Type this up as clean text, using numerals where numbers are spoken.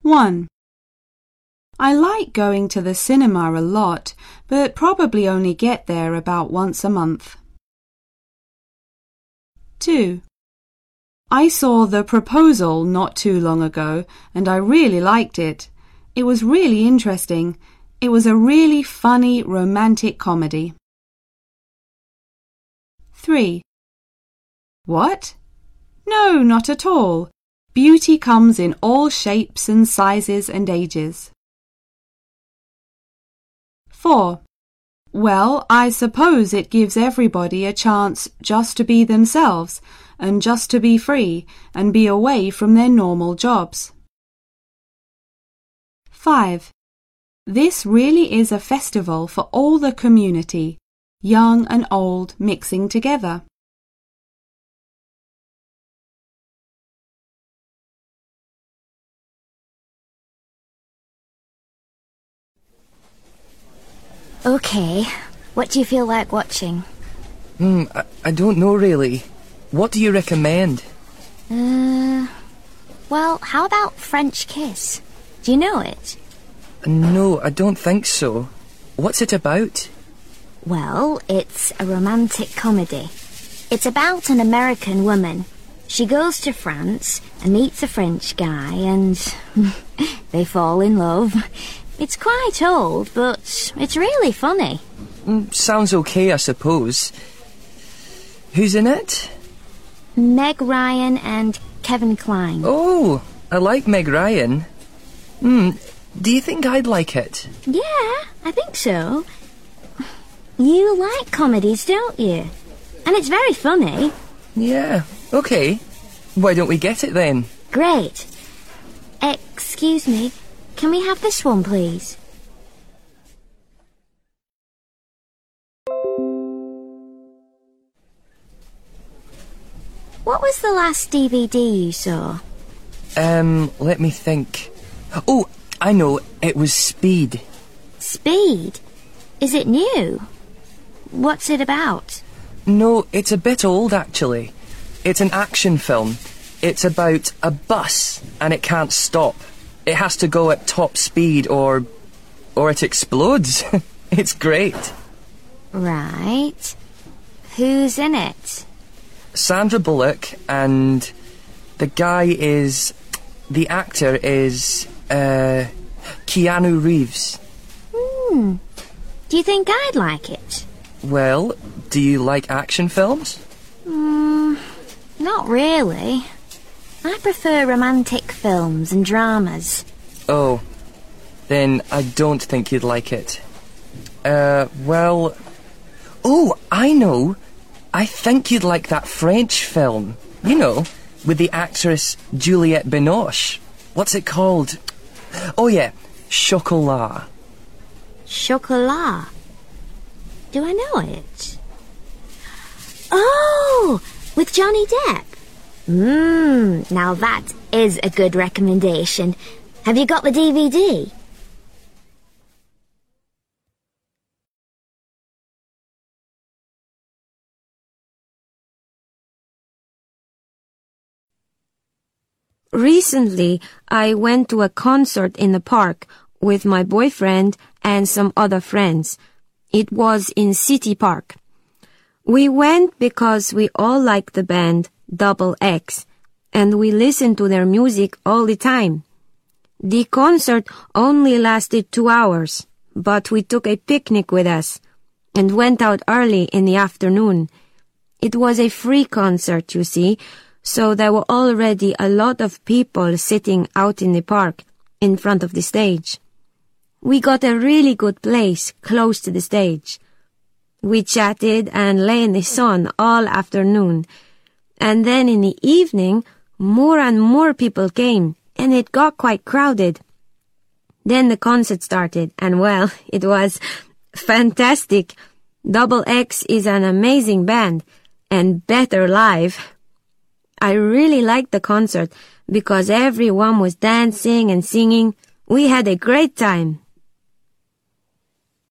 1. I like going to the cinema a lot, but probably only get there about once a month. 2. I saw The Proposal not too long ago, and I really liked it. It was really interesting. It was a really funny romantic comedy. 3. What? No, not at all. Beauty comes in all shapes and sizes and ages. 4. Well, I suppose it gives everybody a chance just to be themselves and just to be free and be away from their normal jobs. 5. This really is a festival for all the community, young and old mixing together. Okay, what do you feel like watching? I don't know really. What do you recommend? Well, how about French Kiss? Do you know it? No, I don't think so. What's it about? Well, it's a romantic comedy. It's about an American woman. She goes to France and meets a French guy and they fall in love. It's quite old, but it's really funny. Sounds okay, I suppose. Who's in it? Meg Ryan and Kevin Kline. Oh, I like Meg Ryan. Do you think I'd like it? Yeah, I think so. You like comedies, don't you? And it's very funny. Yeah, okay. Why don't we get it then? Great. Excuse me, can we have this one, please? What was the last DVD you saw? Let me think. Oh, I know, it was Speed. Speed? Is it new? What's it about? No, it's a bit old actually. It's an action film. It's about a bus and it can't stop. It has to go at top speed or it explodes. It's great. Right. Who's in it? Sandra Bullock and the actor is Keanu Reeves. Do you think I'd like it? Well, do you like action films? Not really. I prefer romantic films and dramas. Oh, then I don't think you'd like it. Oh, I know. I think you'd like that French film. You know, with the actress Juliette Binoche. What's it called? Oh yeah, Chocolat. Chocolat? Do I know it? Oh, with Johnny Depp. Now that is a good recommendation. Have you got the DVD? Recently, I went to a concert in the park with my boyfriend and some other friends. It was in City Park. We went because we all like the band Double X, and we listened to their music all the time. The concert only lasted 2 hours, but we took a picnic with us and went out early in the afternoon. It was a free concert, you see, so there were already a lot of people sitting out in the park in front of the stage. We got a really good place close to the stage. We chatted and lay in the sun all afternoon. And then in the evening, more and more people came, and it got quite crowded. Then the concert started, and well, it was fantastic. Double X is an amazing band, and better live. I really liked the concert because everyone was dancing and singing. We had a great time.